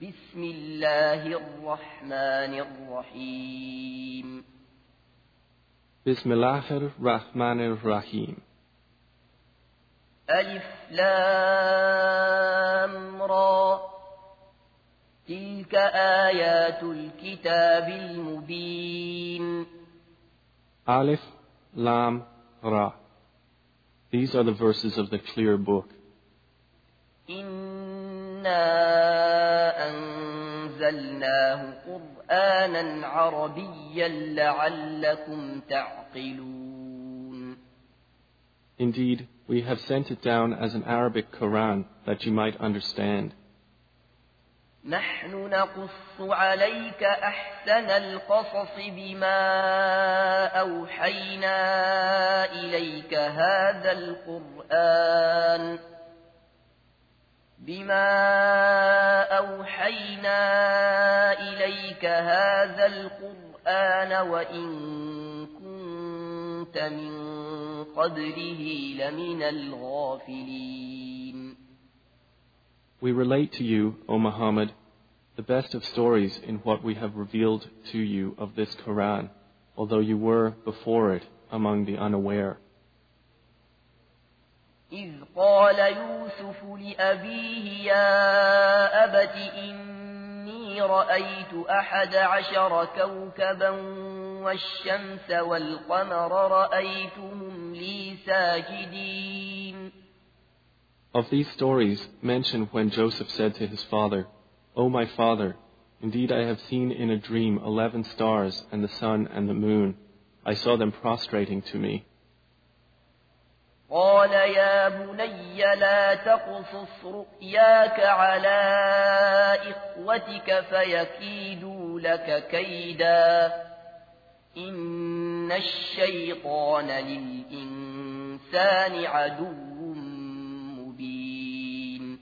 بسم الله الرحمن الرحيم بسم الله الرحمن الرحيم ألف لام را تلك آيات الكتاب المبين Alif Lam Ra. These are the verses of the clear book. إنا أنزلناه قرآنا عربيا لعلكم تعقلون. Indeed, we have sent it down as an Arabic Quran that you might understand. نحن نقص عليك أحسن القصص بما أوحينا إليك هذا القرآن وإن كنت من قبله لمن الغافلين. We relate to you, O Muhammad, the best of stories in what we have revealed to you of this Quran, although you were before it among the unaware. إذ قال يوسف لأبيه يا أبت إني رأيت 11 كوكبا والشمس والقمر رأيتهم لي ساجدين. Of these stories, mention when Joseph said to his father, O my father, indeed I have seen in a dream 11 stars and the sun and the moon. I saw them prostrating to me. قال يا بني لا تقصص رؤياك على إخوتك فيكيدوا لك كيدا إن الشيطان للإنسان عدو مبين.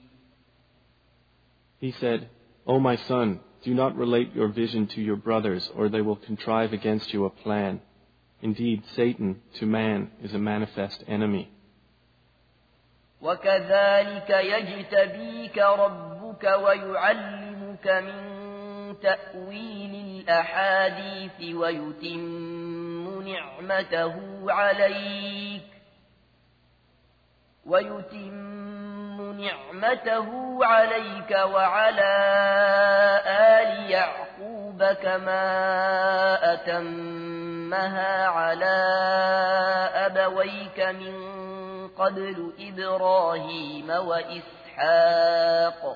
He said, O my son, do not relate your vision to your brothers, or they will contrive against you a plan. Indeed, Satan, to man, is a manifest enemy. وكذلك يجتبيك ربك ويعلمك من تأويل الأحاديث ويتم نعمته عليك وعلى آل يعقوب كما أتمها على أبويك من قبل إبراهيم وإسحاق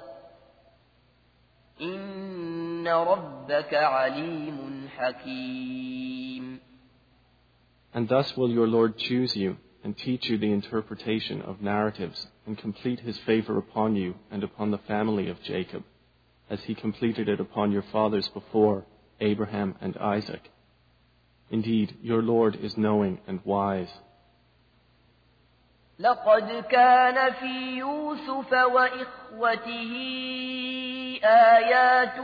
إن ربك عليم حكيم. And thus will your Lord choose you and teach you the interpretation of narratives and complete his favor upon you and upon the family of Jacob, as he completed it upon your fathers before, Abraham and Isaac. Indeed, your Lord is knowing and wise. لقد كان في يوسف وإخوته آيات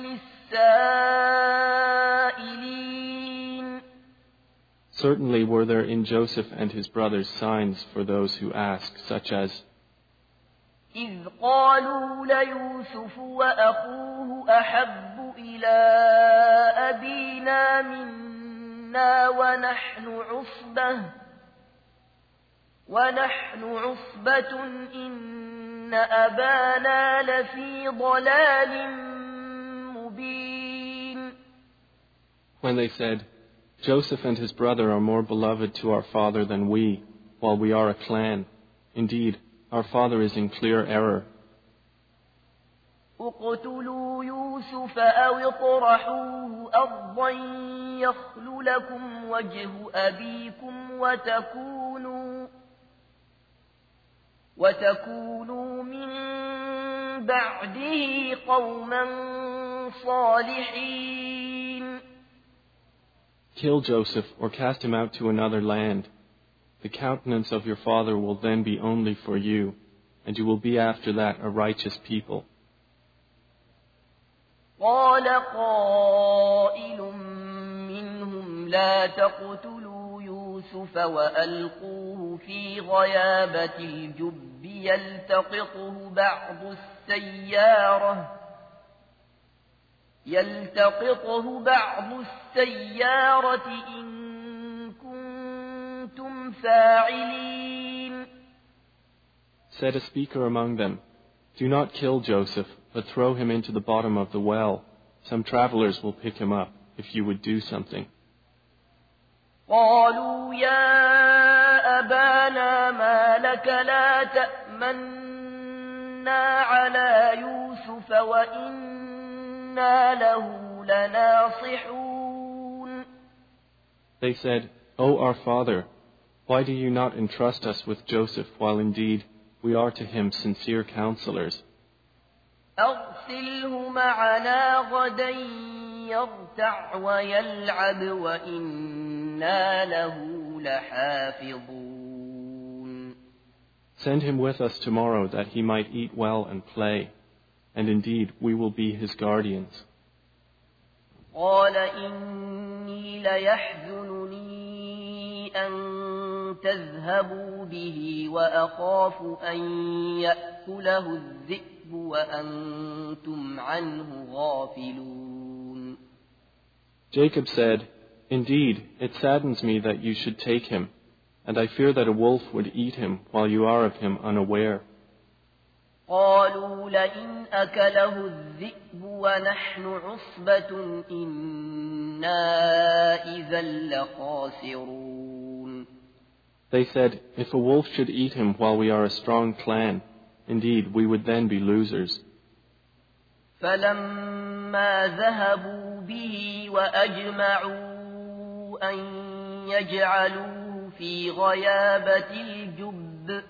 للسائلين. Certainly were there in Joseph and his brothers signs for those who ask, such as, إذ قالوا ليوسف وأخوه أحب إلى أبينا منا ونحن عصبة إن أبانا لفي ضلال مبين. When they said, Joseph and his brother are more beloved to our father than we, while we are a clan. Indeed, our father is in clear error. اقتلوا يوسف أو اطرحوه أرضا يخل لكم وجه أبيكم وتكونوا من بعده قوما صالحين. Kill Joseph or cast him out to another land. The countenance of your father will then be only for you, and you will be after that a righteous people. قال قائل منهم لا تقتلوا يوسف وألقوه في غيابة الجب يلتقطه بعض السيارة يلتقطه بعض السيارة إن كنتم فاعلين. Said a speaker among them, "Do not kill Joseph, but throw him into the bottom of the well. Some travelers will pick him up, if you would do something." قالوا يا أبانا ما لك لا تأمنا على يوسف وإنا له لناصحون. They said, "O our father, why do you not entrust us with Joseph, while indeed we are to him sincere counselors? أرسله معنا غدا يرتع ويلعب وإنا له لحافظون." Send him with us tomorrow that he might eat well and play, and indeed we will be his guardians. قال إني ليحزنني أن تذهبوا به وأخاف أن يأكله الذئب وأنتم عنه غافلون. Jacob said, "Indeed, it saddens me that you should take him, and I fear that a wolf would eat him while you are of him unaware." قالوا لئن أكله الذئب ونحن عصبة إنا إذا لخاسرون. They said, "If a wolf should eat him while we are a strong clan, indeed we would then be losers." فلما ذهبوا به وأجمعوا أن يجعلوه في غيابة الجب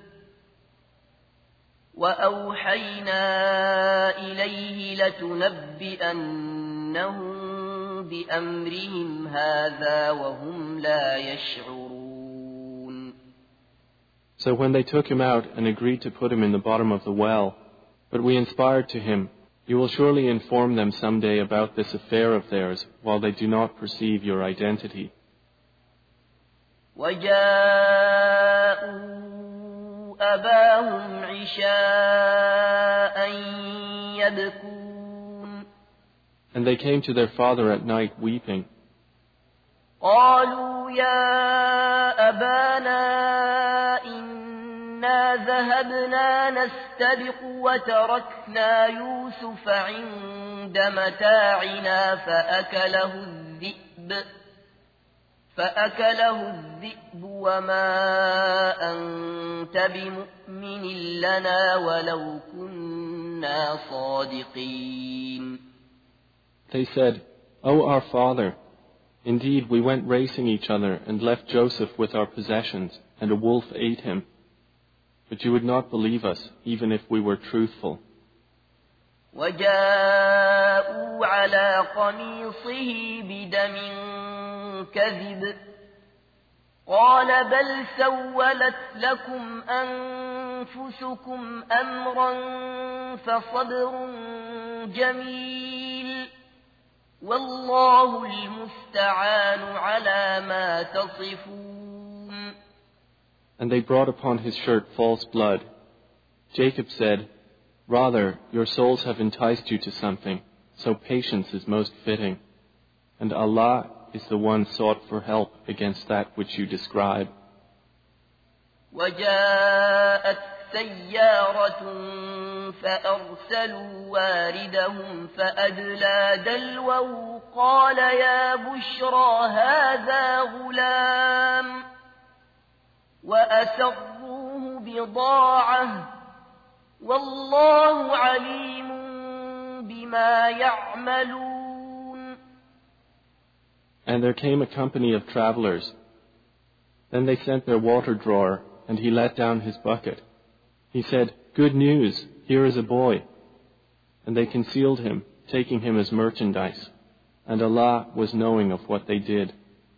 وأوحينا إليه لتنبئنهم بأمرهم هذا وهم لا يشعرون. So when they took him out and agreed to put him in the bottom of the well, but we inspired to him, "You will surely inform them someday about this affair of theirs while they do not perceive your identity." وجاءوا أباهم عشاء يبكون. And they came to their father at night weeping. قالوا يا أبانا إنا ذهبنا نستبق وتركنا يوسف عند متاعنا فأكله الذئب وما أنت بمؤمن لنا ولو كنا صادقين. They said, "O our father, indeed we went racing each other and left Joseph with our possessions, and a wolf ate him. But you would not believe us, even if we were truthful." وجاءوا على قميصه بدم كذب قال بل سولت لكم أنفسكم أمرا فصبر جميل والله المستعان على ما تصفون. And they brought upon his shirt false blood. Jacob said, "Rather, your souls have enticed you to something, so patience is most fitting. And Allah is the one sought for help against that which you describe." وجاءت سيارة فأرسلوا واردهم فأدلى دلوه قال يا بشرى هذا غلام وأسروه بضاعة والله عليم بما يعملون. And there came a company of travelers. Then they sent their water drawer, and he let down his bucket. He said, "Good news, here is a boy." And they concealed him, taking him as merchandise. And Allah was knowing of what they did.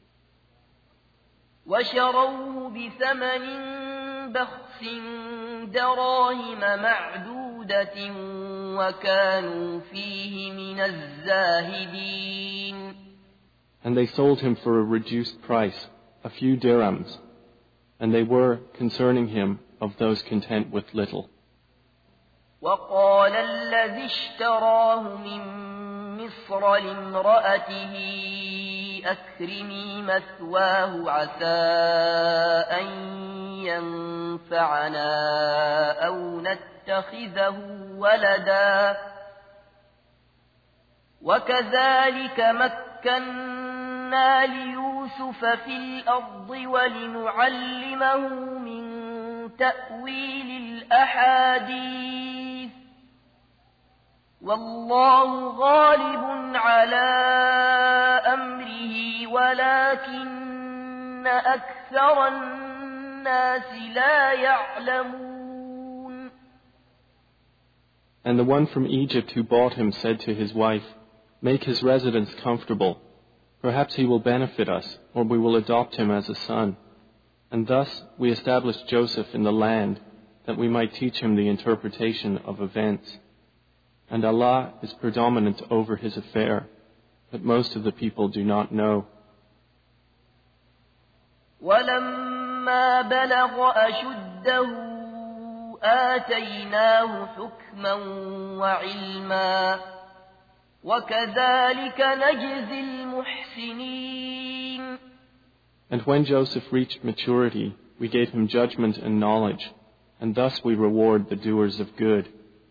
وشروه بثمن بخس دراهم معدودة وكانوا فيه من الزاهدين. And they sold him for a reduced price, a few dirhams, and they were, concerning him, of those content with little. وقال الذي اشتراه من مصر لامرأته أكرمي مثواه عسى أن ينفعنا أو نتخذه ولدا وكذلك مكنا ليوسف في الأرض ولنعلمه من تأويل الأحاديث والله غالب على أمره ولكن أكثر الناس لا يعلمون. And the one from Egypt who bought him said to his wife, "Make his residence comfortable. Perhaps he will benefit us, or we will adopt him as a son." And thus we established Joseph in the land, that we might teach him the interpretation of events. And Allah is predominant over his affair, but most of the people do not know. وَلَمَّا بَلَغَ أَشُدَّهُ آتَيْنَاهُ حُكْمًا وَعِلْمًا وَكَذَلِكَ نَجْزِي الْمُحْسِنِينَ. And when Joseph reached maturity, we gave him judgment and knowledge, and thus we reward the doers of good.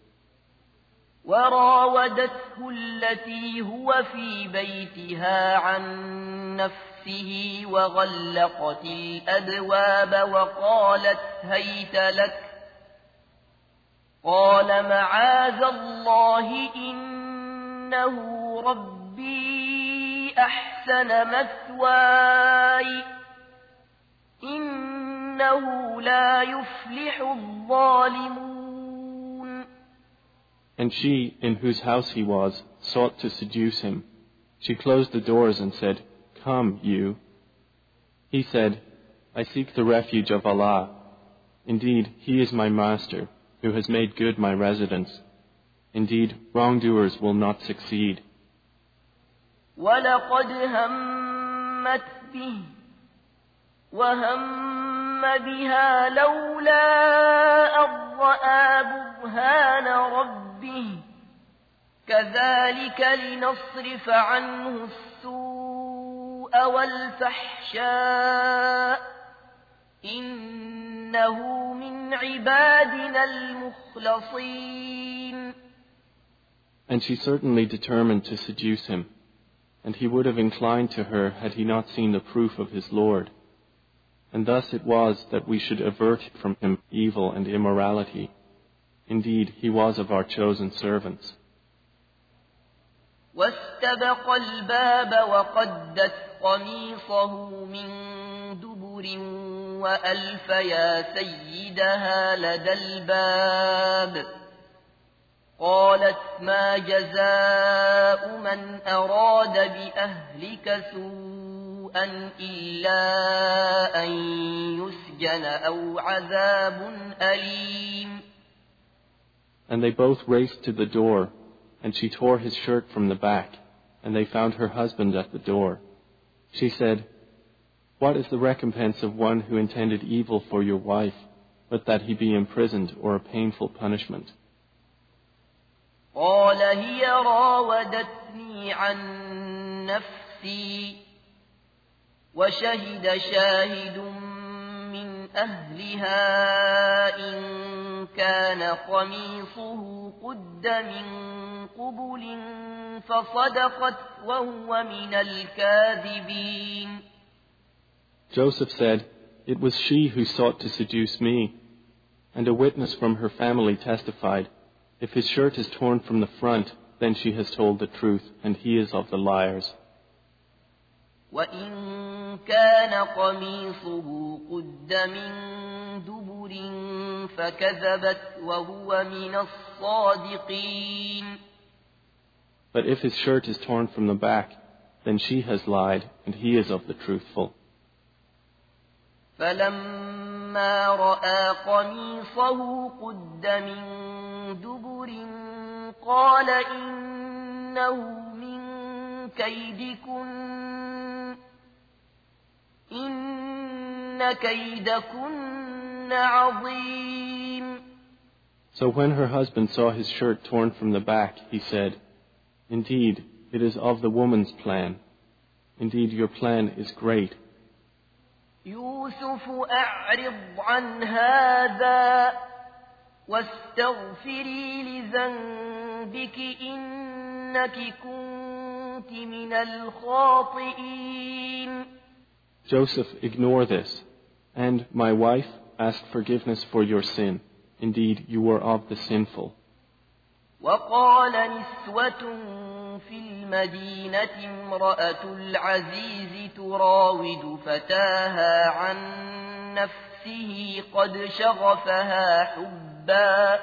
وراودته التي هو في بيتها عن نفسه وغلقت الأبواب وقالت هيت لك قال معاذ الله إنه ربي أحسن مثواي إنه لا يفلح الظالمون. And she, in whose house he was, sought to seduce him. She closed the doors and said, "Come, you." He said, "I seek the refuge of Allah. Indeed, He is my master, who has made good my residence. Indeed, wrongdoers will not succeed." وَلَقَدْ هَمَّتْ بِهِ وَهَمَّ بِهَا لَوْلَا أَن رَّأَىٰ بُرْهَانَ رَبِّهِ كَذَلِكَ لِنَصْرِفَ عَنْهُ السُّوءَ وَالْفَحْشَاءَ إِنَّهُ مِنْ عِبَادِنَا الْمُخْلَصِينَ. And she certainly determined to seduce him, and he would have inclined to her had he not seen the proof of his Lord. And thus it was that we should avert from him evil and immorality. Indeed, he was of our chosen servants. واستبق الباب وقدت قميصه من دبر وألف يا سيدها لدى الباب قالت ما جزاء من أراد بأهلك سوءا إلا أن يسجن أو عذاب أليم. And they both raced to the door, and she tore his shirt from the back, and they found her husband at the door. She said, "What is the recompense of one who intended evil for your wife, but that he be imprisoned or a painful punishment?" قال هي راودتني عن نفسي وشهد شاهد من أهلها إن كان قميصه قد من قبل فصدقت وهو من الكاذبين. Joseph said, "It was she who sought to seduce me." And a witness from her family testified, "If his shirt is torn from the front, then she has told the truth, and he is of the liars." وَإِن كَانَ قَمِيصُهُ قُدَّ مِن دُبُرٍ فَكَذَبَتْ وَهُوَ مِنَ الصَّادِقِينَ. But if his shirt is torn from the back, then she has lied, and he is of the truthful. فَلَمَّا رَأَىٰ قَمِيصَهُ قُدَّ مِن دُبُرٍ قَالَ إِنَّهُ مِن كَيْدِكُنَّ إِنَّ كَيْدَكُنَّ عَظِيمٌ. So when her husband saw his shirt torn from the back, he said, "Indeed, It is of the woman's plan. Indeed, your plan is great. يوسف أعرض عن هذا واستغفري لذنبك إنك كنت من الخاطئين. Joseph, ignore this. And, my wife, ask forgiveness for your sin. Indeed, you were of the sinful. وقال نسوة في المدينة امرأة العزيز تراود فتاها عن نفسه قد شغفها حبا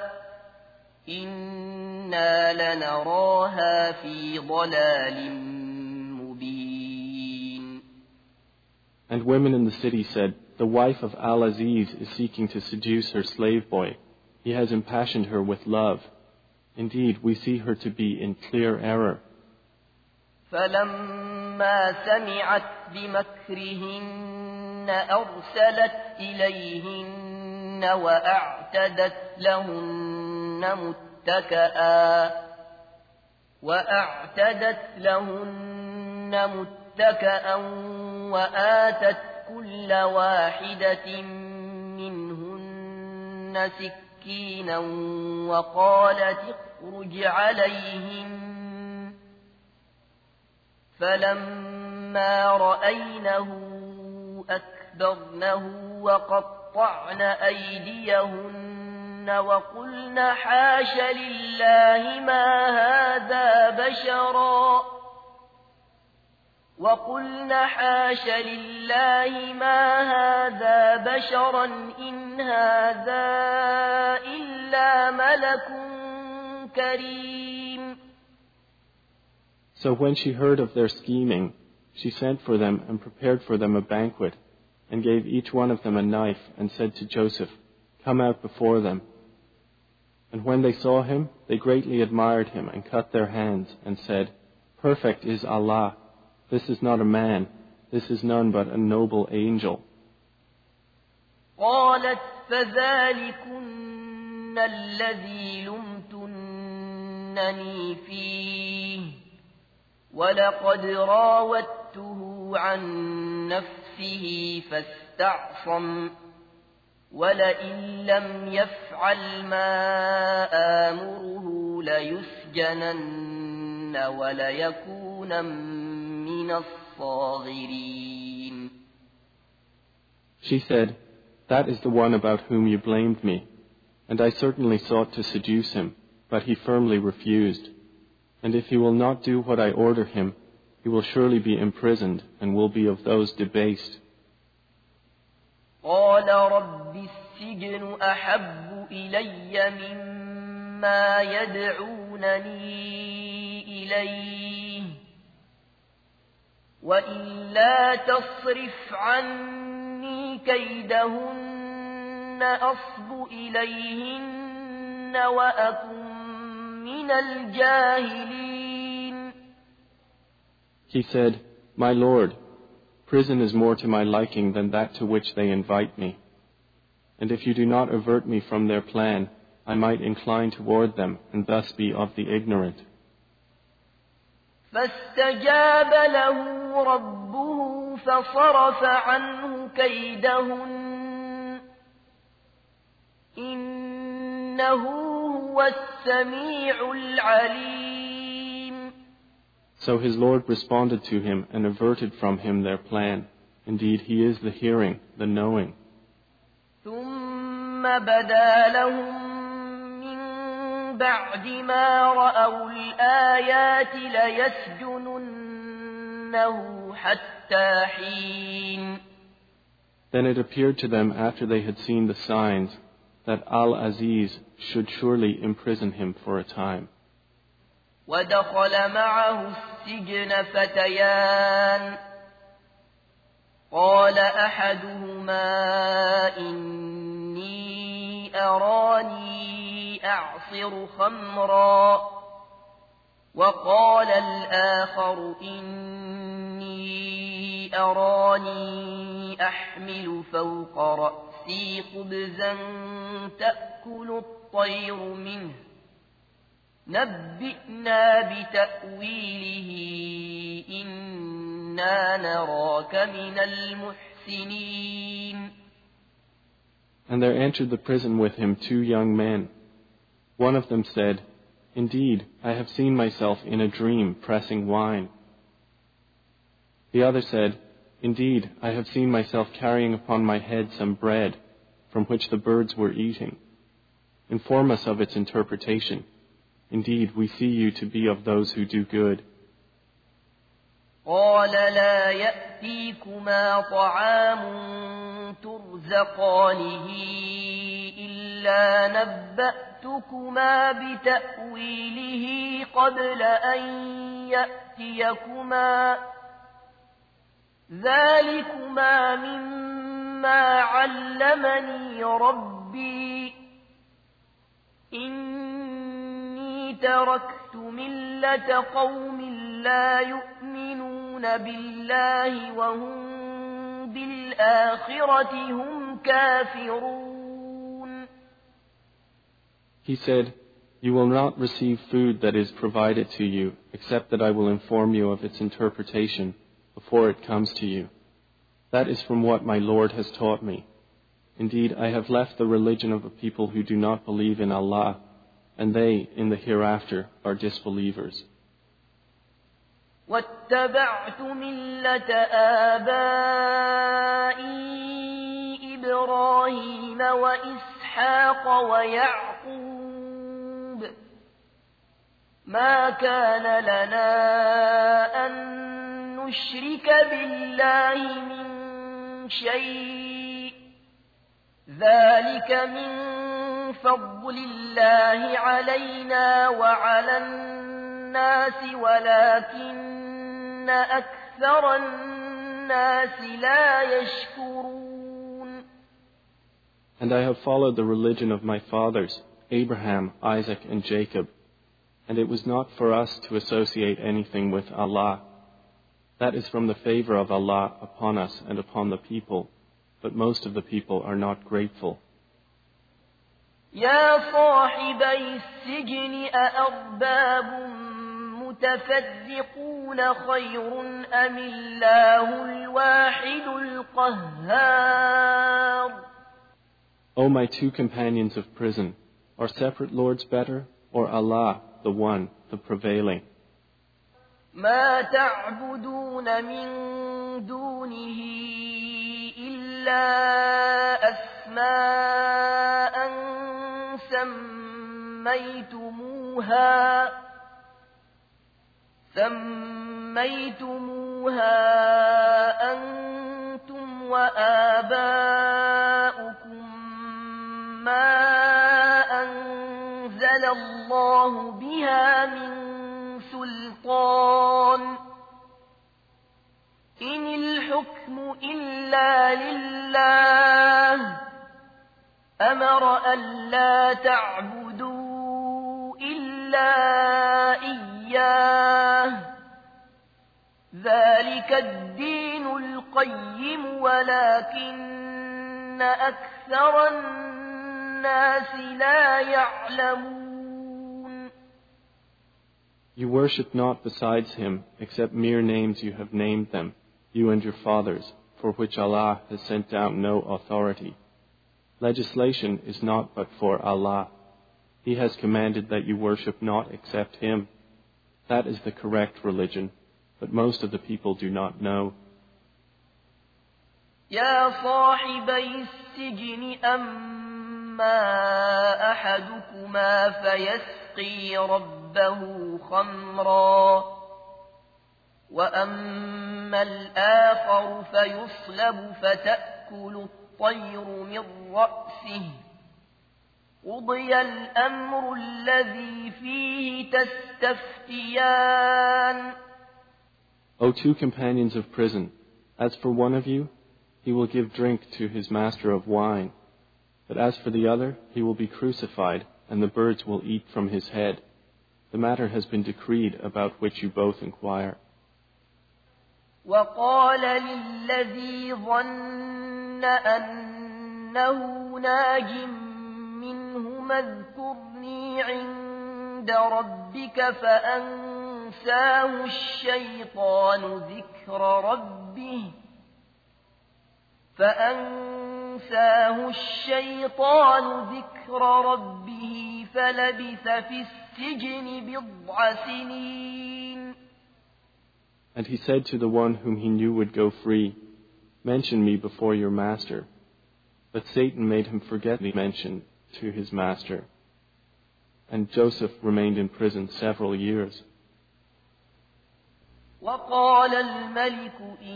إنا لنراها في ضلال مبين. And women in the city said, the wife of Al-Aziz is seeking to seduce her slave boy. He has impassioned her with love. Indeed, we see her to be in clear error. فلما سمعت بمكرهن أرسلت إليهن وأعتدت لهن متكأ وآتت كل واحدة منهن سكينا وقالت اخرج عليهن فلما رأينه أكبرنه وقطعن أيديهن وقلن حاش لله ما هذا بشرا إن هذا إلا ملك كريم. So when she heard of their scheming, she sent for them and prepared for them a banquet, and gave each one of them a knife, and said to Joseph, come out before them. And when they saw him, they greatly admired him and cut their hands, and said, perfect is Allah. This is not a man. This is none but a noble angel. قالت فذلكن الذي لمتنني فيه ولقد راودته عن نفسه فاستعصم ولئن لم يفعل ما آمره ليسجنن وليكون من الصاغرين. She said, that is the one about whom you blamed me, and I certainly sought to seduce him, but he firmly refused. And if he will not do what I order him, he will surely be imprisoned and will be of those debased. قال رب السجن أحب إلي مما يدعونني إليه وإلا تصرف عني كيدهن أصب إليهن وأكن من الجاهلين. He said, my Lord, prison is more to my liking than that to which they invite me. And if you do not avert me from their plan, I might incline toward them and thus be of the ignorant. فاستجاب له ربه فصرف عنه كيدهن إنه هو السميع العليم. So his Lord responded to him and averted from him their plan. Indeed, he is the hearing, the knowing. ثم بدا لهم من بعد ما رأوا الآيات ليسجننه حتى حين. Then it appeared to them after they had seen the signs that Al-Aziz should surely imprison him for a time. ودخل معه السجن فتيان قال أحدهما إني أراني أعصر خمرا وقال الآخر إني أراني أحمل فوق رأسي خبزا تأكل الطير منه نبئنا بتأويله إنا نراك من المحسنين. And there entered the prison with him 2 young men. One of them said, "Indeed, I have seen myself in a dream pressing wine." The other said, "Indeed, I have seen myself carrying upon my head some bread from which the birds were eating. Inform us of its interpretation. Indeed, we see you to be of those who do good." قال لا يأتيكما طعام ترزقانه إلا نبأتكما بتأويله قبل أن يأتيكما ذلكما مما علمني ربي إني تركت ملة قوم لا يؤمنون بالله وهم بالآخرة هم كافرون. He said, "You will not receive food that is provided to you, except that I will inform you of its interpretation before it comes to you. That is from what my Lord has taught me. Indeed, I have left the religion of a people who do not believe in Allah, and they, in the hereafter, are disbelievers." واتبعت ملة آبائي إبراهيم وإسحاق ويعقوب ما كان لنا أن نشرك بالله من شيء ذلك من فضل الله علينا وعلى الناس ولكن أكثر الناس لا يشكرون. And I have followed the religion of my fathers, Abraham, Isaac, and Jacob, and it was not for us to associate anything with Allah. That is from the favor of Allah upon us and upon the people, but most of the people are not grateful. يا صاحبي السجن أأرباب متفرقون خير أم الله الواحد القهار. O my 2 companions of prison, are separate lords better, or Allah, the one, the prevailing? ما تعبدون من دونه إلا أسماء سميتموها أنتم وآباؤكم ما أنزل الله بها من سلطان إن الحكم إلا لله أمر ألا تعبدوا إلا إياه ذلك الدين القيم ولكن أكثر الناس لا يعلمون. You worship not besides him except mere names you have named them, you and your fathers, for which Allah has sent down no authority. Legislation is not but for Allah. He has commanded that you worship not except him. That is the correct religion, but most of the people do not know. يا صاحبي السجن أما أحدكما فيسقي ربه خمرا وأما الآخر فيصلب فتأكل الطير من رأسه قضي الأمر الذي فيه تستفتيان. O 2 companions of prison, as for one of you, he will give drink to his master of wine, but as for the other, he will be crucified, and the birds will eat from his head. The matter has been decreed about which you both inquire. وقال للذي ظن أنه ناج منهما اذكرني عند عند ربك فأنساه الشيطان ذكر ربه فلبث في السجن بضع سنين. And he said to the one whom he knew would go free, "Mention me before your master." But Satan made him forget the mention to his master. And Joseph remained in prison several years. وقال الملك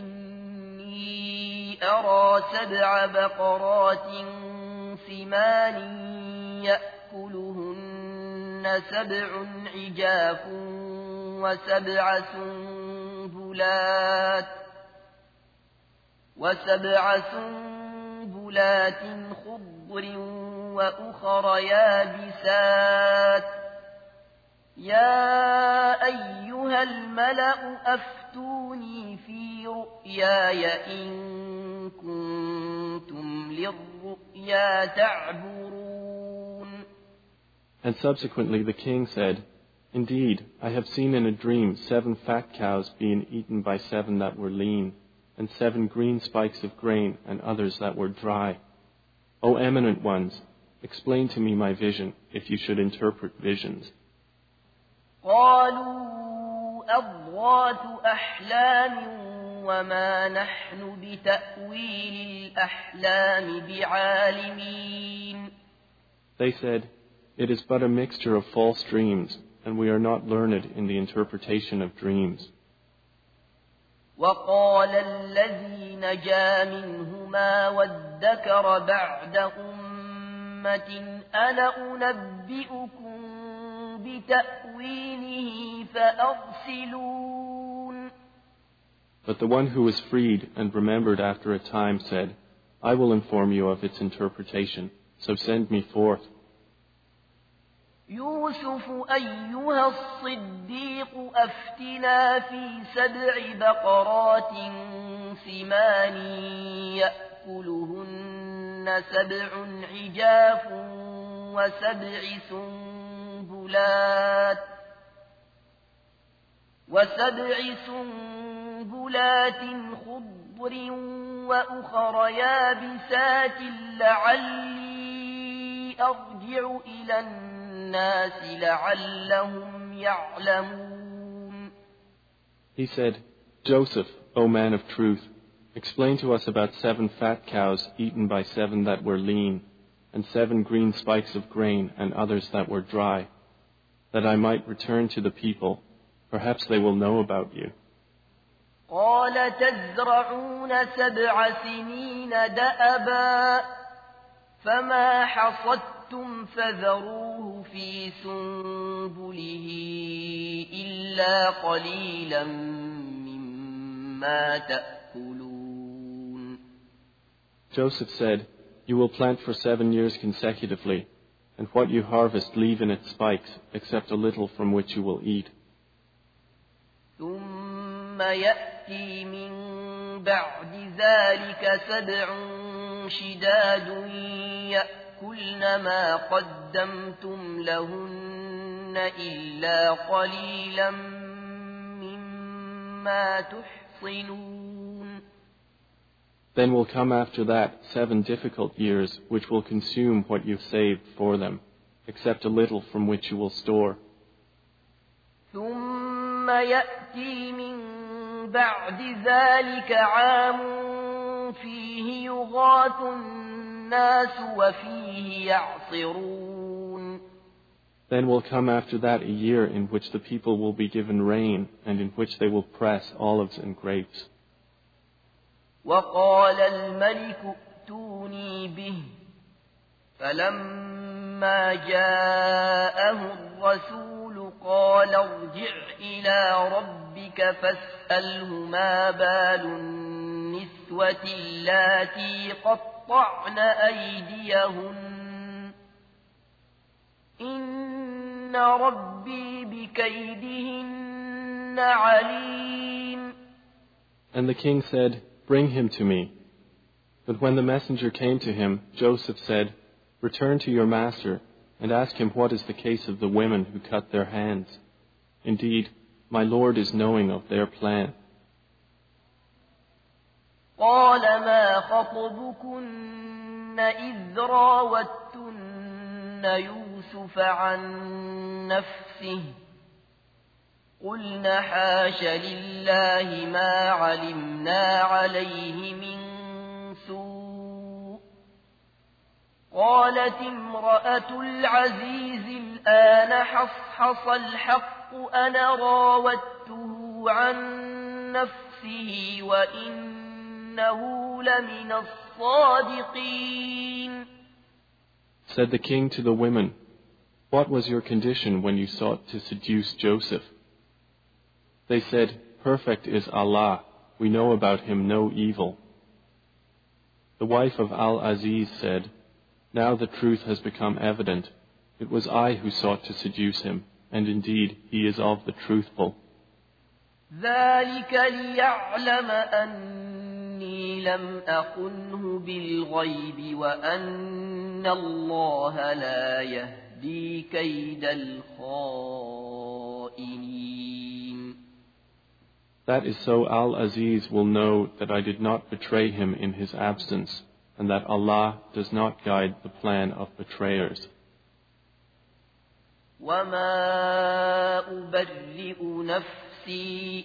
إني أرى 7 بقرات سمان يأكلهن 7 عجاف وسبع سنبلات خضر وأخر يابسات يا أيها الملأ أفتوني في رؤياي إن كنتم للرؤيا تعبرون. And subsequently the king said, "Indeed, I have seen in a dream 7 fat cows being eaten by 7 that were lean, and 7 green spikes of grain and others that were dry. O eminent ones, explain to me my vision, if you should interpret visions." قالوا أضغاث أحلام وما نحن بتأويل الأحلام بعالمين. They said, "It is but a mixture of false dreams, and we are not learned in the interpretation of dreams." وقال الذي نجا منهما وادكر بعد أمة أنا أنبئكم بتأويله فأرسلون. But the one who was freed and remembered after a time said, "I will inform you of its interpretation, so send me forth." يوسف أيها الصديق أفتنا في 7 بقرات سمان يأكلهن 7 عجاف وسبع سنبلات خضر وأخر يابسات لعلي أرجع إلى الناس لعلهم يعلمون. He said, "Joseph, O man of truth, explain to us about 7 fat cows eaten by 7 that were lean, and 7 green spikes of grain and others that were dry, that I might return to the people. Perhaps they will know about you." قال تزرعون 7 سنين دأبا فما حصدتم فذروه في سنبله إلا قليلا مما تأكلون. Joseph said, "You will plant for 7 years consecutively, and what you harvest leave in its spikes, except a little from which you will eat." ثم يأتي من بعد ذلك 7 شداد يأكلن ما قدمتم لهن إلا قليلا مما تحصنون. Then will come after that 7 difficult years, which will consume what you saved for them, except a little from which you will store. ثم يأتي من بعد ذلك عام فيه يغاث الناس وفيه يعصرون. Then will come after that a year in which the people will be given rain, and in which they will press olives and grapes. وقال الملك ائتوني به فلما جاءه الرسول قال ارجع إلى ربك فاسأله ما بال النسوة اللاتي قطعن أيديهن إن ربي بكيدهن عليم. And the king said, "Bring him to me." But when the messenger came to him, Joseph said, "Return to your master and ask him what is the case of the women who cut their hands. Indeed, my Lord is knowing of their plan. قال ما خطبكن إذ راوتن يوسف عن نفسه قلن حاش لله ما علمنا عليه من سوء قالت امرأة العزيز الآن حصحص الحق أنا راودته عن نفسه وإنه لمن الصادقين. Said the king to the women, "What was your condition when you sought to seduce Joseph?" They said, "Perfect is Allah. We know about him no evil." The wife of Al-Aziz said, "Now the truth has become evident. It was I who sought to seduce him, and indeed he is of the truthful." ذلك ليعلم أني لم أخنه بالغيب وأن الله لا يهدي كيد الخائنين. That is so Al-Aziz will know that I did not betray him in his absence, and that Allah does not guide the plan of betrayers. وما أبرئ نفسي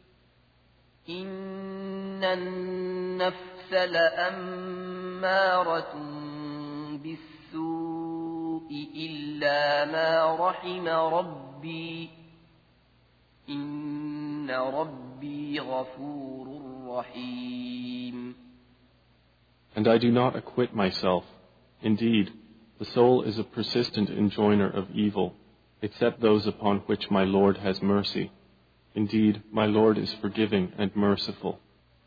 إن النفس لأمارة بالسوء إلا ما رحم ربي إن ربي غفور رحيم. And I do not acquit myself. Indeed, the soul is a persistent enjoiner of evil, except those upon which my Lord has mercy. Indeed, my Lord is forgiving and merciful.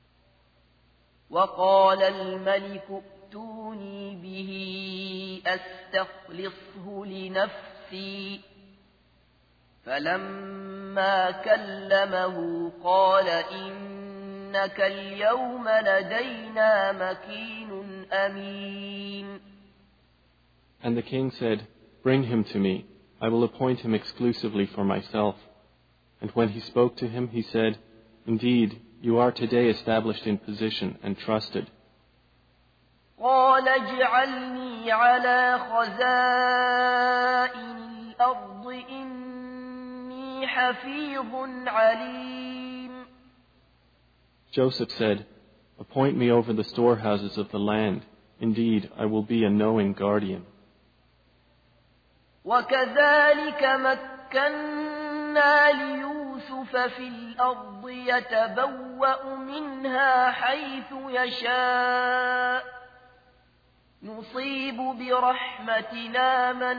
وقال الملك ائتوني به أستخلصه لنفسي فلما كلمه قال إنك اليوم لدينا مكين أمين. And the king said, "Bring him to me. I will appoint him exclusively for myself." And when he spoke to him, he said, "Indeed, you are today established in position and trusted." قال اجعلني على خزائن الأرض إني حفيظ عليم. Joseph said, "Appoint me over the storehouses of the land. Indeed, I will be a knowing guardian." وكذلك مكنا ليوسف في الأرض يتبوأ منها حيث يشاء نصيب برحمتنا من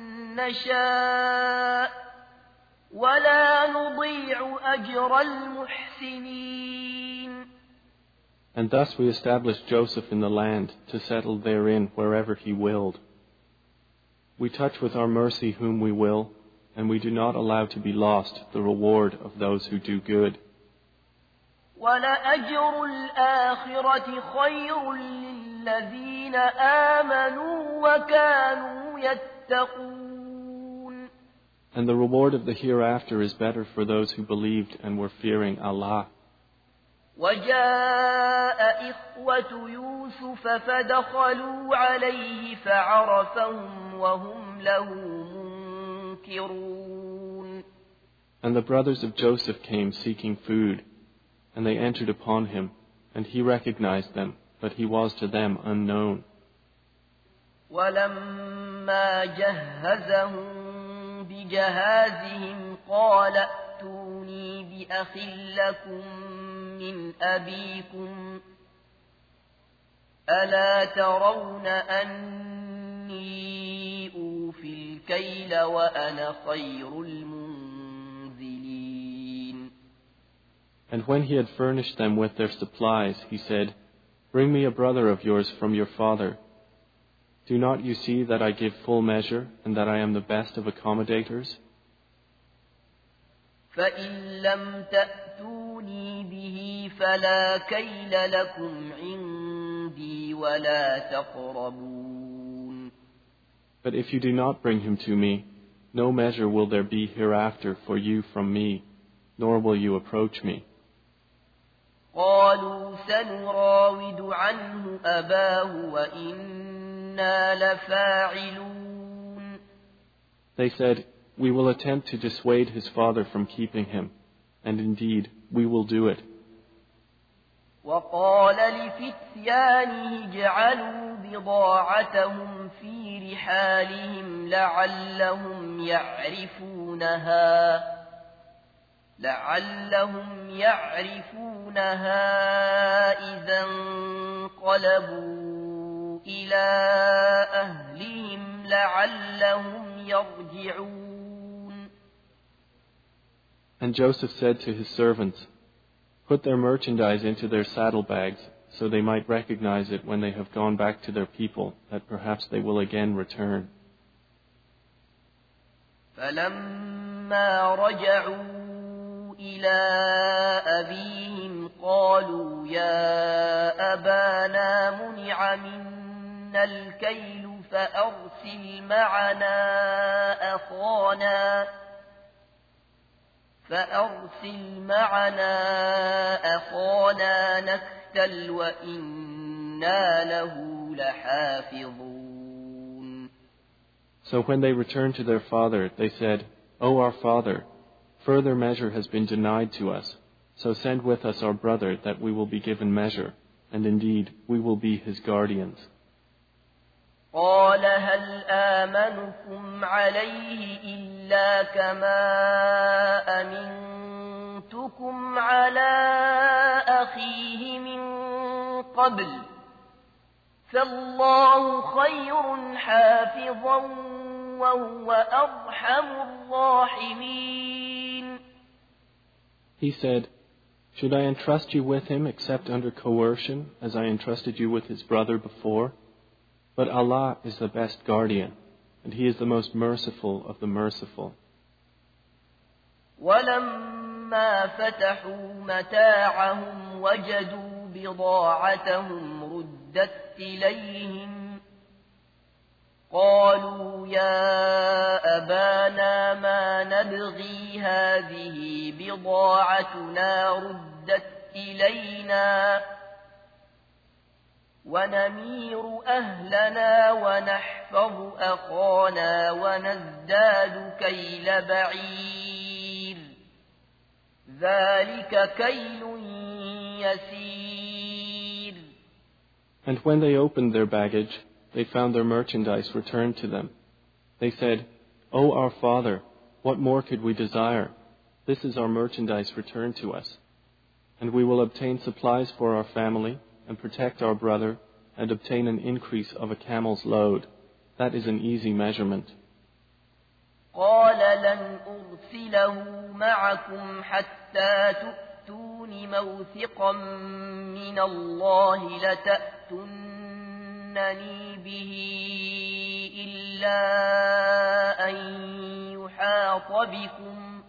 نشاء ولا نضيع أجر المحسنين. And thus we established Joseph in the land to settle therein wherever he willed. We touch with our mercy whom we will, and we do not allow to be lost the reward of those who do good. وَلَأَجْرُ الْآخِرَةِ خَيْرٌ لِلَّذِينَ آمَنُوا وَكَانُوا يَتَّقُونَ. And the reward of the hereafter is better for those who believed and were fearing Allah. وَجَاءَ إِخْوَةُ يُوسُفَ فَدَخَلُوا عَلَيْهِ فَعَرَفَهُمْ وَهُمْ لَهُ مُنْكِرُونَ. And the brothers of Joseph came seeking food, and they entered upon him, and he recognized them, but he was to them unknown. وَلَمَّا جَهَّزَهُم بِجَهَازِهِمْ قَالَ ائْتُونِي بِأَخٍ لَّكُم من أبيكم ألا ترون أني أوفي الكيل وأنا خير المنزلين. And when he had furnished them with their supplies, he said, "Bring me a brother of yours from your father. Do not you see that I give full measure and that I am the best of accommodators?" فإن لم تأتوني به فلا كيل لكم عندي ولا تقربون. But if you do not bring him to me, no measure will there be hereafter for you from me, nor will you approach me. قالوا سنراود عنه أباه وإنا لفاعلون. They said, we will attempt to dissuade his father from keeping him, and indeed we will do it. وقال لفتيانه اجعلوا بضاعتهم في رحالهم لعلهم يعرفونها إذا انقلبوا إلى أهلهم لعلهم يرجعون. And Joseph said to his servants, put their merchandise into their saddlebags, so they might recognize it when they have gone back to their people, that perhaps they will again return. فلما رجعوا إلى أبيهم قالوا يا أبانا منع منا الكيل فأرسل معنا أخانا نكتل وإنا له لحافظون. So when they returned to their father, they said, O our father, further measure has been denied to us, so send with us our brother that we will be given measure, and indeed we will be his guardians. قال هل آمنكم عليه إلا كما أمنتكم على أخيه من قبل فالله خير حافظا وهو أرحم الراحمين. He said, should I entrust you with him except under coercion, as I entrusted you with his brother before? But Allah is the best guardian, and He is the most merciful of the merciful. ولما فتحوا متاعهم وجدوا بضاعتهم ردت إليهم قالوا يا أبانا ما نبغي هذه بضاعتنا ردت إلينا ونمير أهلنا ونحفظ أخانا ونزداد كيل بعير ذلك كيل يسير. And when they opened their baggage, they found their merchandise returned to them. They said, O our father, what more could we desire? This is our merchandise returned to us. And we will obtain supplies for our family, and protect our brother, and obtain an increase of a camel's load. That is an easy measurement. قال لن أرسله معكم حتى تؤتون موثقا من الله لتأتونني به إلا أن يحاط بكم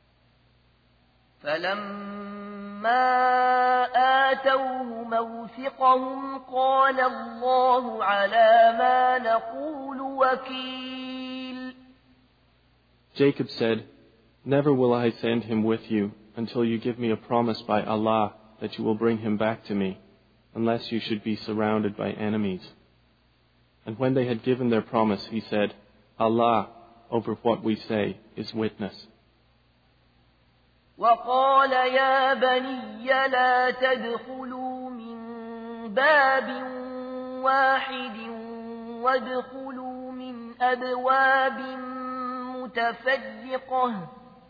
فلما آتوه موثقهم قال الله على ما نقول وكيل. Jacob said, never will I send him with you until you give me a promise by Allah that you will bring him back to me, unless you should be surrounded by enemies. And when they had given their promise, he said, Allah, over what we say, is witness. وقال يا بني لا تدخلوا من باب واحد وادخلوا من أبواب متفرقة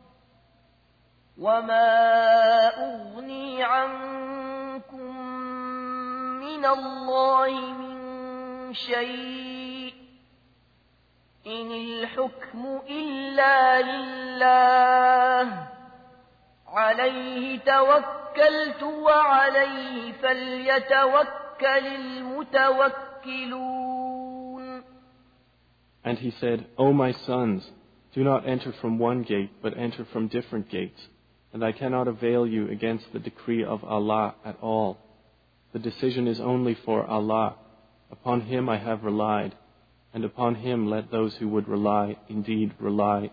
وما أغني عنكم من الله من شيء إن الحكم إلا لله عليه توكلت وعليه فليتوكل المتوكلون. And he said, O my sons, do not enter from one gate, but enter from different gates, and I cannot avail you against the decree of Allah at all. The decision is only for Allah. Upon Him I have relied. and upon him let those who would rely indeed rely.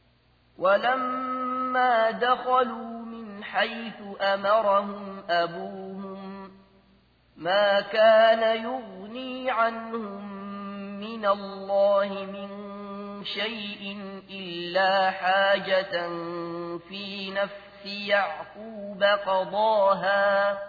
ولما دخلوا من حيث أمرهم أبوهم ما كان يغني عنهم من الله من شيء إلا حاجة في نفس يعقوب قضاها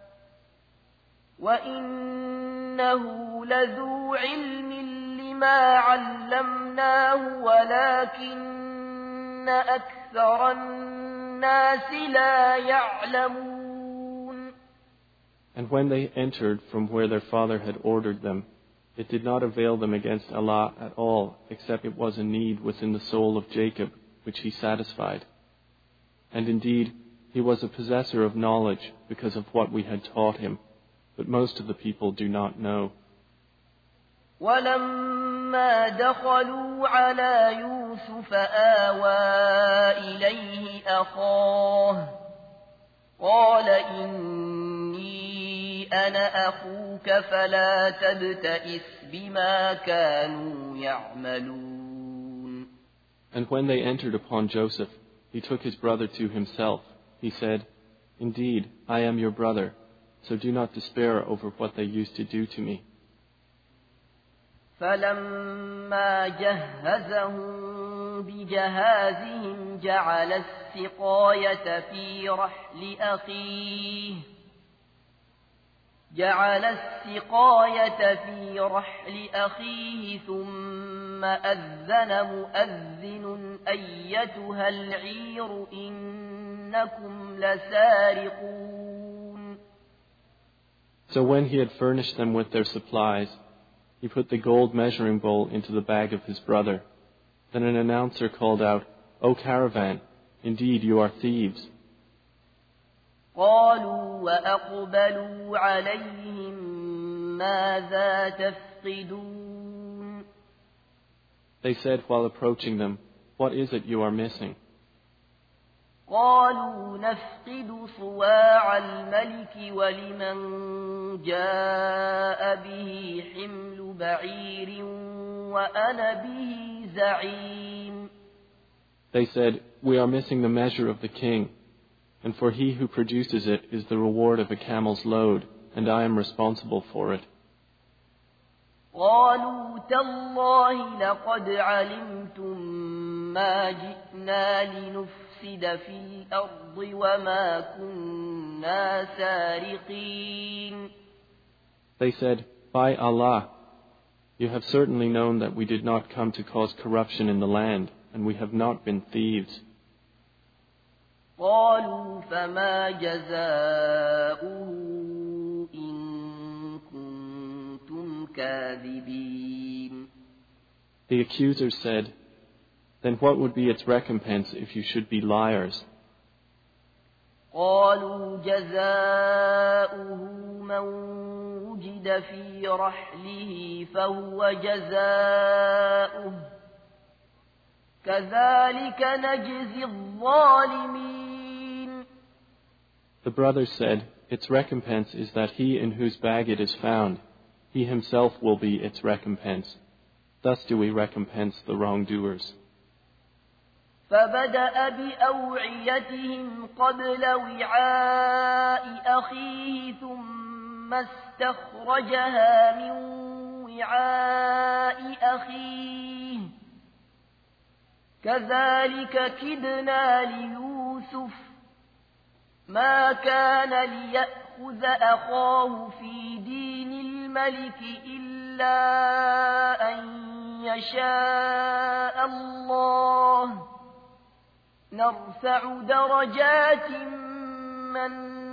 وإنه لذو علم لما علمناه ولكن أكثر الناس لا يعلمون. And when they entered from where their father had ordered them, it did not avail them against Allah at all, except it was a need within the soul of Jacob, which he satisfied. And indeed, he was a possessor of knowledge because of what we had taught him, but most of the people do not know. ولما دخلوا على يوسف آوى إليه أخاه قال إني أنا أخوك فلا تبتئس بما كانوا يعملون. And when they entered upon Joseph, he took his brother to himself. He said, Indeed, I am your brother, so do not despair over what they used to do to me. فلما جهزهم بجهازهم جعل السقاية في رحل أخيه ثم أذن مؤذن أيتها العير إنكم لسارقون. So when he had furnished them with their supplies, he put the gold measuring bowl into the bag of his brother. Then an announcer called out, O caravan, indeed you are thieves. قالوا وأقبلوا عليهم ماذا تفقدون. They said while approaching them, What is it you are missing? قالوا نفقد صواع الملك ولمن جاء به حمل بعير وأنا به زعيم. They said, We are missing the measure of the king, and for he who produces it is the reward of a camel's load, and I am responsible for it. قالوا تالله لقد علمتم ما جئنا لنفسد في الأرض وما كنا سارقين. They said, By Allah, you have certainly known that we did not come to cause corruption in the land, and we have not been thieves. قالوا فما جزاؤه إن كنتم كاذبين. The accusers said, Then what would be its recompense if you should be liars? قالوا جزاؤه من وجد في رحله فهو جزاؤه كذلك نجزي الظالمين. The brothers said, Its recompense is that he in whose bag it is found, he himself will be its recompense. Thus do we recompense the wrongdoers. فبدأ بأوعيتهم قبل وعاء أخيه ثم استخرجها من وعاء أخيه كذلك كدنا ليوسف ما كان ليأخذ أخاه في دين الملك إلا أن يشاء الله نرفع درجات من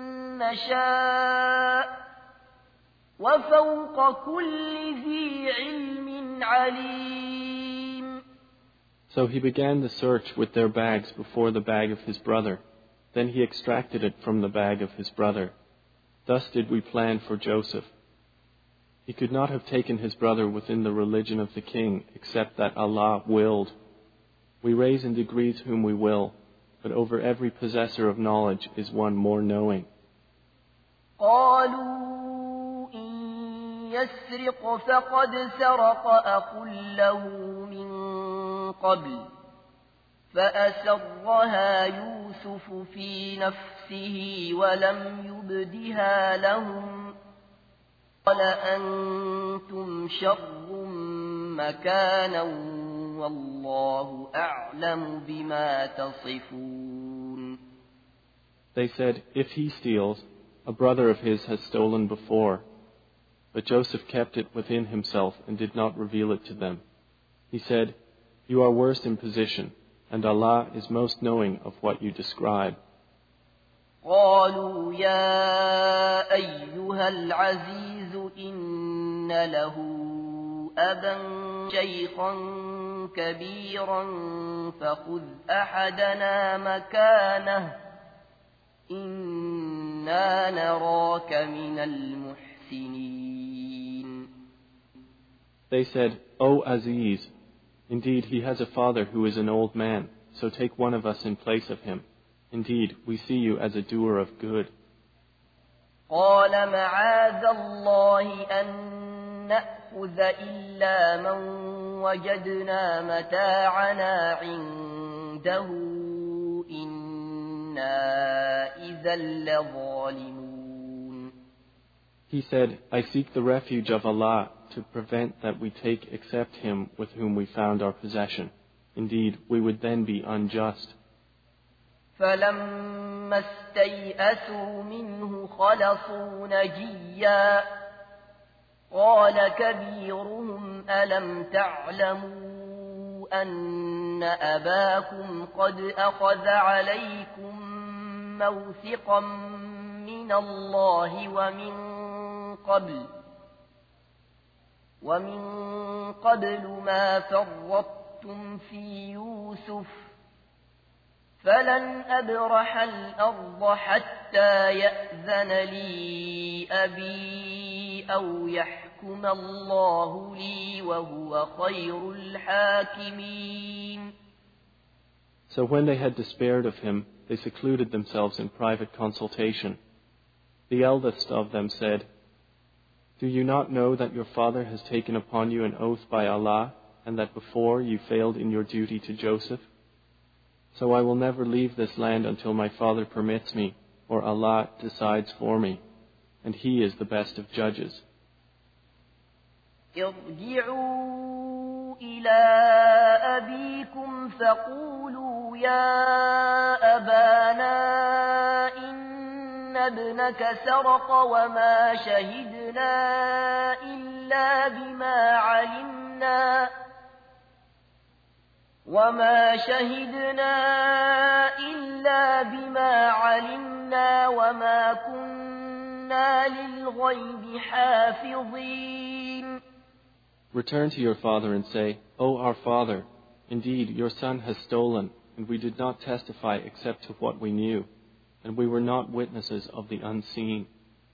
نشاء وفوق كل ذي علم عليم. So he began the search with their bags before the bag of his brother. Then he extracted it from the bag of his brother. Thus did we plan for Joseph. He could not have taken his brother within the religion of the king except that Allah willed. We raise in degrees whom we will, but over every possessor of knowledge is one more knowing. قالوا إن يسرق فقد سرق أخ له من قبل فأسرها يوسف في نفسه ولم يبدها لهم قال أنتم شر مكانا والله أعلم بما تصفون. They said, "If he steals, a brother of his has stolen before." But Joseph kept it within himself and did not reveal it to them. He said, "You are worse in position, and Allah is most knowing of what you describe." قالوا يا أيها العزيز إن له أبا شيخا كبيرا فخذ أحدنا مكانه إنا نراك من المحسنين. They said, "O Aziz, indeed he has a father who is an old man, so take one of us in place of him. Indeed, we see you as a doer of good." قال معاذ الله أن نأخذ إلا من وجدنا متاعنا عنده إنا إذا لظالمون. He said, "I seek the refuge of Allah to prevent that we take except him with whom we found our possession. Indeed, we would then be unjust." فلما استيئسوا منه خلصوا نجيا قال كبيرهم ألم تعلموا أن أباكم قد أخذ عليكم موثقا من الله ومن قبل ما فرطتم في يوسف فلن أبرح الأرض حتى يأذن لي أبي أو يحكم الله لي وهو خير الحاكمين. So when they had despaired of him, they secluded themselves in private consultation. The eldest of them said, "Do you not know that your father has taken upon you an oath by Allah, and that before you failed in your duty to Joseph? So I will never leave this land until my father permits me, or Allah decides for me, and He is the best of judges." ارجعوا إلى أبيكم فقولوا يا أبانا إن ابنك سرق وما شهدنا إلا بما علمنا وما كنا للغيب حافظين. Return to your father and say, "O our father, indeed your son has stolen, and we did not testify except to what we knew, and we were not witnesses of the unseen."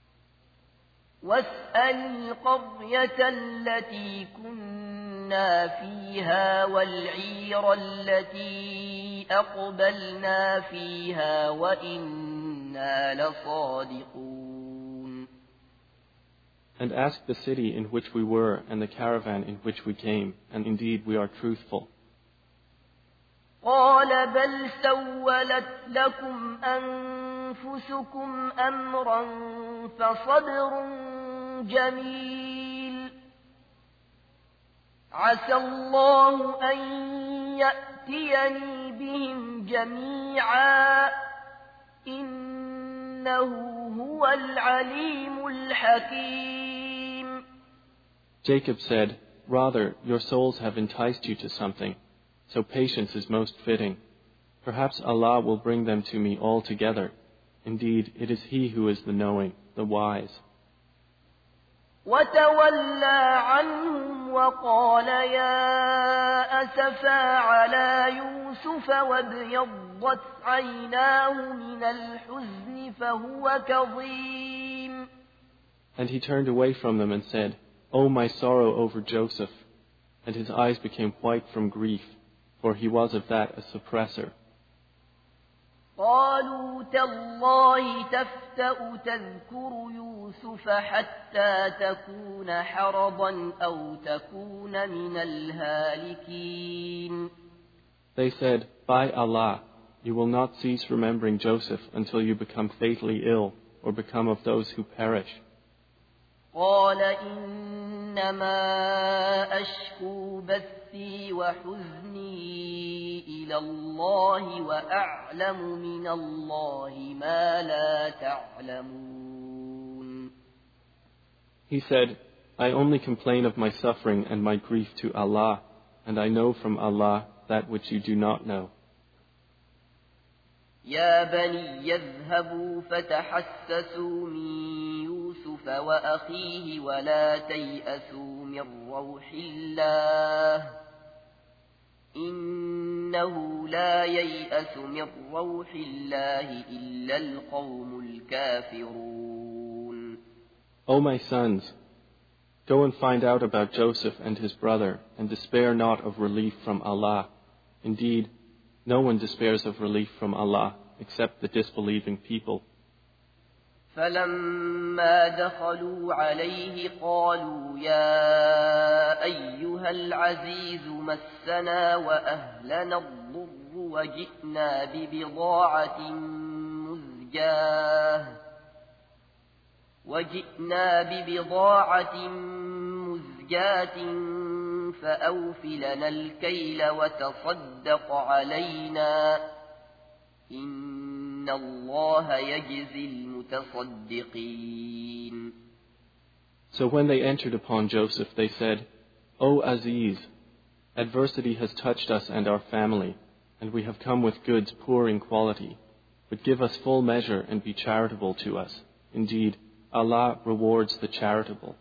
واسأل القرية التي كنا فيها والعير التي أقبلنا فيها وإنا لصادقون. And ask the city in which we were and the caravan in which we came, and indeed we are truthful. قال بل سولت لكم أنفسكم أمرا فصبر جميل عسى الله أن يأتيني بهم جميعا إنه هو العليم الحكيم. Jacob said, "Rather, your souls have enticed you to something, so patience is most fitting. Perhaps Allah will bring them to me all together. Indeed, it is He who is the knowing, the wise." وتولى عنهم وقال يا أسفا على يوسف وابيضت عيناه من الحزن فهو كظيم. And he turned away from them and said, "O my sorrow over Joseph," and his eyes became white from grief, for he was of that a suppressor. قالوا تالله تفتأ تذكر يوسف حتى تكون حرضا أو تكون من الهالكين. They said, "By Allah, you will not cease remembering Joseph until you become fatally ill or become of those who perish." قال إنما أشكو بثي وحزني إلى الله وأعلم من الله ما لا تعلمون. He said, "I only complain of my suffering and my grief to Allah, and I know from Allah that which you do not know." يا بني يذهبوا فتحسسوا من يوسف وأخيه ولا تيأسوا من روح الله إنه لا ييأس من روح الله إلا القوم الكافرون. O my sons, go and find out about Joseph and his brother, and despair not of relief from Allah. Indeed, no one despairs of relief from Allah except the disbelieving people. فلما دخلوا عليه قالوا يا أيها العزيز مسنا وأهلنا الضر وجئنا ببضاعة مزجاة فأوف لنا الكيل وتصدق علينا إن الله يجزي المتصدقين. So when they entered upon Joseph, they said, "O Aziz, adversity has touched us and our family, and we have come with goods poor in quality. But give us full measure and be charitable to us. Indeed, Allah rewards the charitable."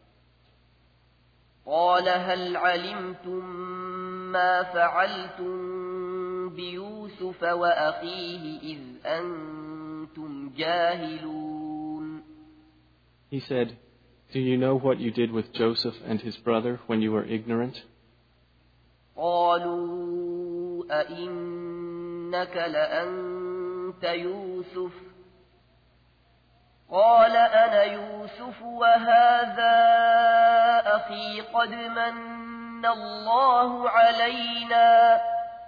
قال هل علمتم ما فعلتم بيوسف وأخيه إذ أنتم جاهلون. He said, "Do you know what you did with Joseph and his brother when you were ignorant?" قالوا أئنك لأنت يوسف قال أنا يوسف وهذا أخي قد من الله علينا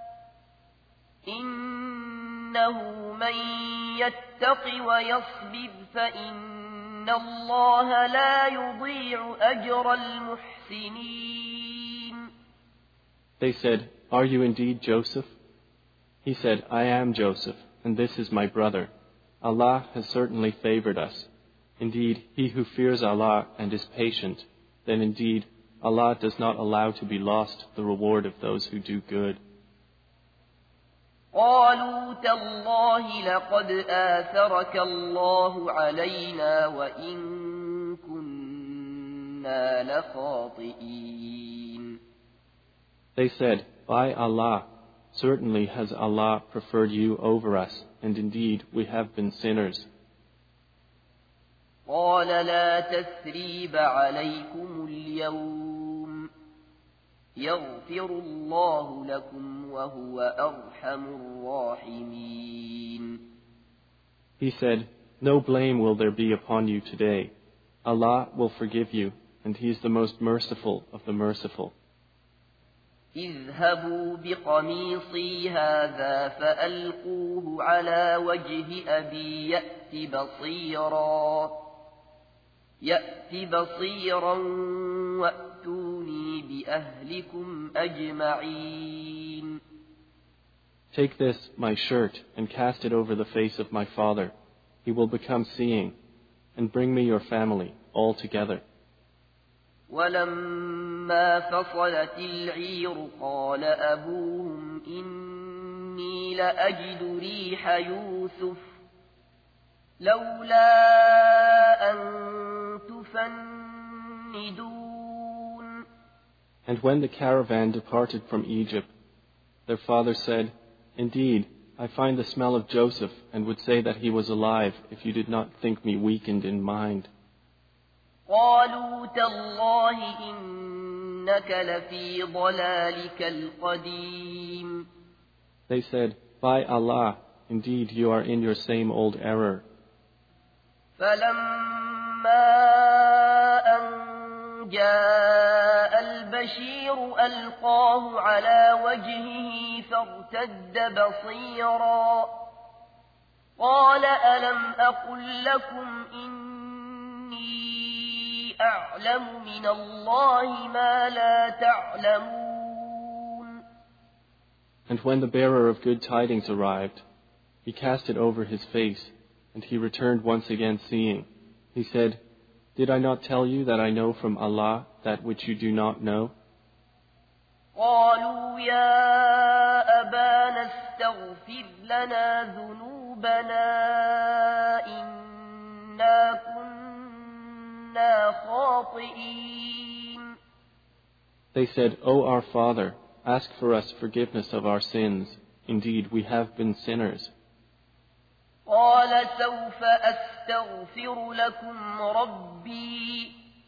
إنه من يتق ويصبر فإن الله لا يضيع أجر المحسنين. They said, "Are you indeed Joseph?" He said, "I am Joseph, and this is my brother. Allah has certainly favored us. Indeed, he who fears Allah and is patient, then indeed Allah does not allow to be lost the reward of those who do good." قالوا تالله لقد آثرك الله علينا وإن كنا لخاطئين. They said, "By Allah, certainly has Allah preferred you over us, and indeed we have been sinners." قال لا تثريب عليكم اليوم يغفر الله لكم وهو أرحم الراحمين. He said, "No blame will there be upon you today. Allah will forgive you, and He is the most merciful of the merciful." اذهبوا بقميصي هذا فألقوه على وجه أبي يأت بصيرا وأتوني بأهلكم أجمعين. Take this, my shirt, and cast it over the face of my father. He will become seeing, and bring me your family all together. ولما فصلت العير قال أبوهم إني لأجد ريح يوسف لولا أن تفندون. And when the caravan departed from Egypt, their father said, "Indeed, I find the smell of Joseph and would say that he was alive if you did not think me weakened in mind." قالوا تالله إنك لفي ضلالك القديم. They said, "By Allah, Indeed, you are in your same old error. فلما أن جاء البشير ألقاه على وجهه فارتد بصيرا قال ألم أقل لكم إني أعلم من الله ما لا تعلمون. And when the bearer of good tidings arrived, he cast it over his face, and he returned once again seeing. He said, Did I not tell you that I know from Allah that which you do not know? قالوا يا أبانا استغفر لنا ذنوبنا إنا كنا خاطئين. They said, O our Father, ask for us forgiveness of our sins. Indeed, we have been sinners. قال سوف أستغفر لكم ربي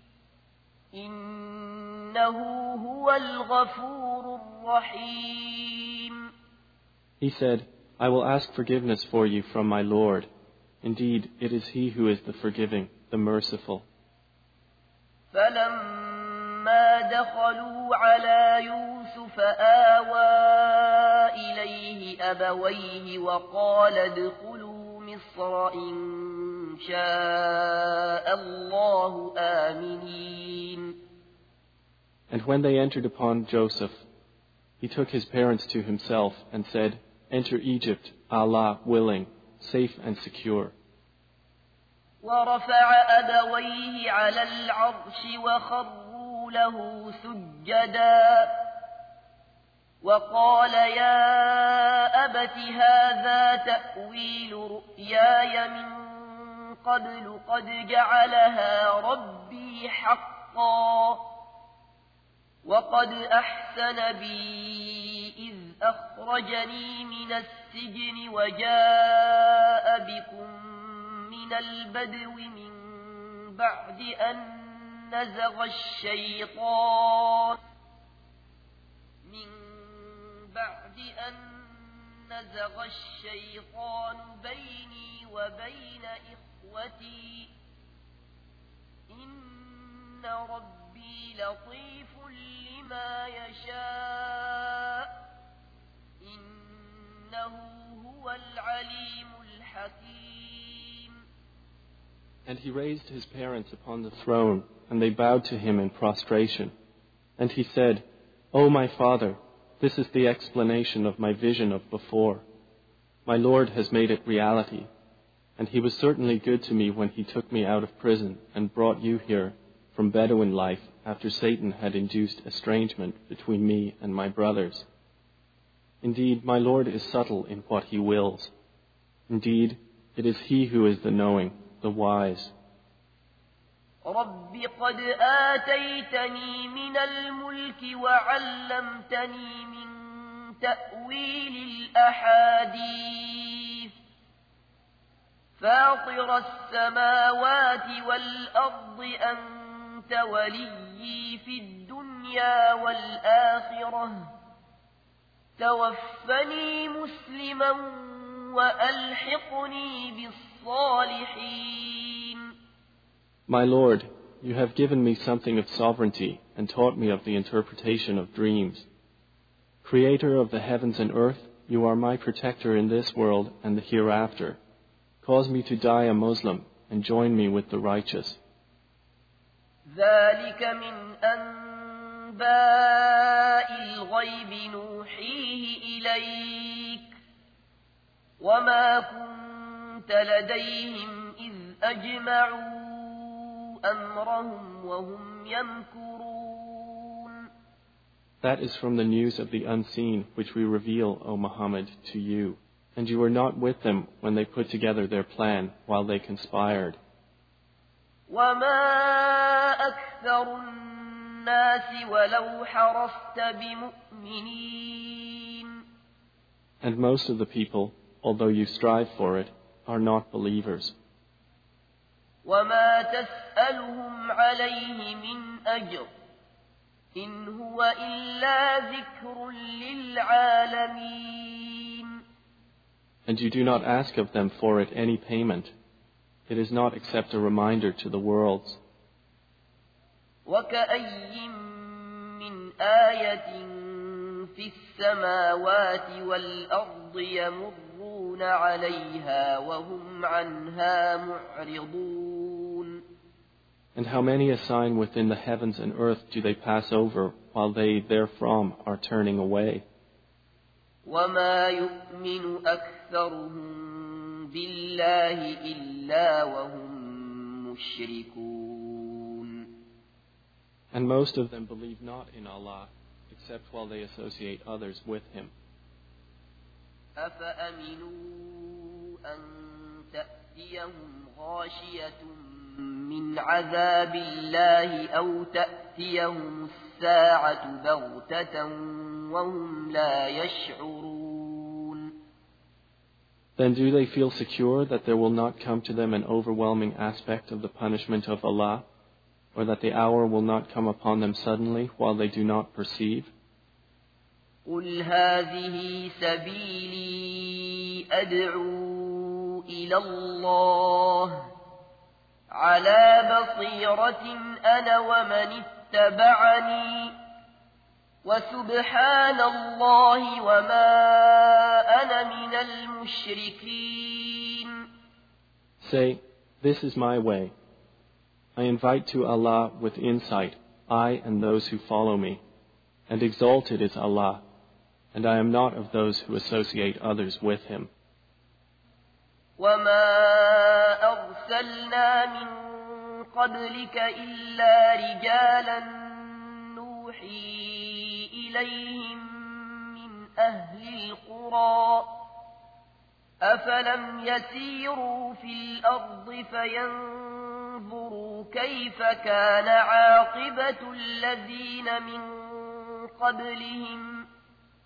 إنه هو الغفور الرحيم. He said, I will ask forgiveness for you from my Lord. Indeed, it is He who is the forgiving, the merciful. فلما دخلوا على يوسف آوى إليه أبويه وقال ادخلوا مصر إن شاء الله آمنين. And when they entered upon Joseph, he took his parents to himself and said, Enter Egypt, Allah willing, safe and secure. ورفع أبويه على العرش وخروا له سجدا وقال يا أبت هذا تأويل رؤياي من قبل قد جعلها ربي حقا وقد أحسن بي إذ أخرجني من السجن وجاء بكم من البدو من بعد أن نزغ الشيطان بيني وبين إخوتي إن ربي لطيف لما يشاء إنه هو العليم الحكيم. And he raised his parents upon the throne, and they bowed to him in prostration. And he said, O my father, this is the explanation of my vision of before. My Lord has made it reality, and he was certainly good to me when he took me out of prison and brought you here from Bedouin life after Satan had induced estrangement between me and my brothers. Indeed, my Lord is subtle in what he wills. Indeed, it is he who is the knowing, the wise. رب قد آتيتني من الملك وعلمتني من تأويل الأحاديث فاطر السماوات والأرض أنت وليي في الدنيا والآخرة توفني مسلما وألحقني بالصالحين. My Lord, you have given me something of sovereignty and taught me of the interpretation of dreams. Creator of the heavens and earth, you are my protector in this world and the hereafter. Cause me to die a Muslim and join me with the righteous. ذلك من أنباء الغيب نوحيه إليك وما كنت لديهم إذ أجمعوا أمرهم وهم يمكرون. That is from the news of the unseen which we reveal, O Muhammad, to you. And you were not with them when they put together their plan while they conspired. وما أكثر الناس ولو حرصت بمؤمنين. And most of the people, although you strive for it, are not believers. وما تسألهم عليه من أجر إن هو إلا ذكر للعالمين. And you do not ask of them for it any payment. It is not except a reminder to the worlds. وكأي من آية في السماوات والأرض يمرون عليها وهم عنها معرضون. And how many a sign within the heavens and earth do they pass over while they therefrom are turning away? وما يؤمن أكثرهم بالله إلا وهم مشركون. And most of them believe not in Allah, except while they associate others with Him. أفأمنوا أن تأتيهم غاشية من عذاب الله أو تأتيهم الساعة بغتة وهم لا يشعرون. Then do they feel secure that there will not come to them an overwhelming aspect of the punishment of Allah, or that the hour will not come upon them suddenly while they do not perceive? قل هذه سبيلي أدعو إلى الله على بصيرة أنا ومن اتبعني وسبحان الله وما أنا من المشركين. Say, this is my way. I invite to Allah with insight, I and those who follow me, and exalted is Allah, and I am not of those who associate others with Him. وما أرسلنا من قبلك إلا رجالا نوحي إليهم من أهل القرى أفلم يسيروا في الأرض فينظروا كيف كان عاقبة الذين من قبلهم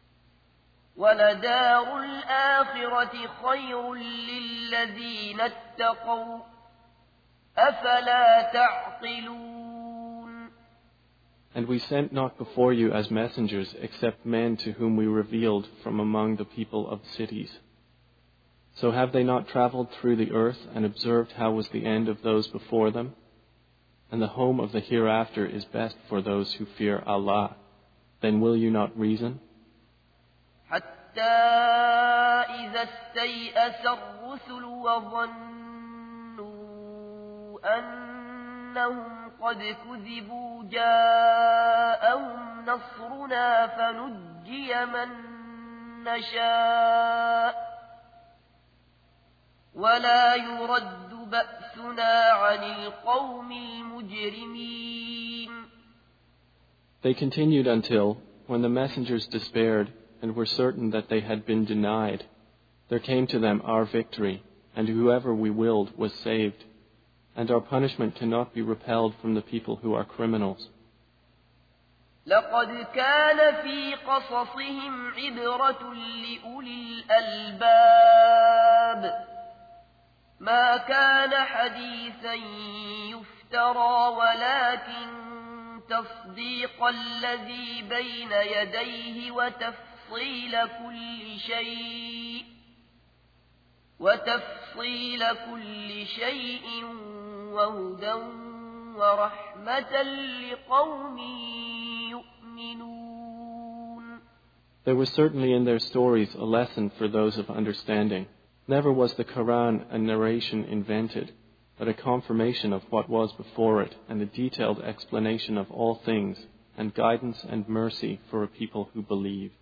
ولدار الآخرة خير للذين اتقوا أفلا تعقلون. And we sent not before you as messengers except men to whom we revealed from among the people of cities. So have they not traveled through the earth and observed how was the end of those before them? And the home of the hereafter is best for those who fear Allah. Then will you not reason? حتى إذا استيأس الرسل وظنوا أنهم قد كذبوا جاءهم نصرنا فنجي من نشاء ولا يرد بأسنا عن القوم المجرمين. They continued until, when the messengers despaired and were certain that they had been denied, there came to them our victory, and whoever we willed was saved, and our punishment cannot be repelled from the people who are criminals. لقد كان في قصصهم عبرة لأولي الألباب ما كان حديثا يفترى ولكن تصديق الذي بين يديه وتفصيل كل شيء وهدى ورحمة لقوم يؤمنون. There was certainly in their stories a lesson for those of understanding. Never was the Quran a narration invented, but a confirmation of what was before it and a detailed explanation of all things and guidance and mercy for a people who believed.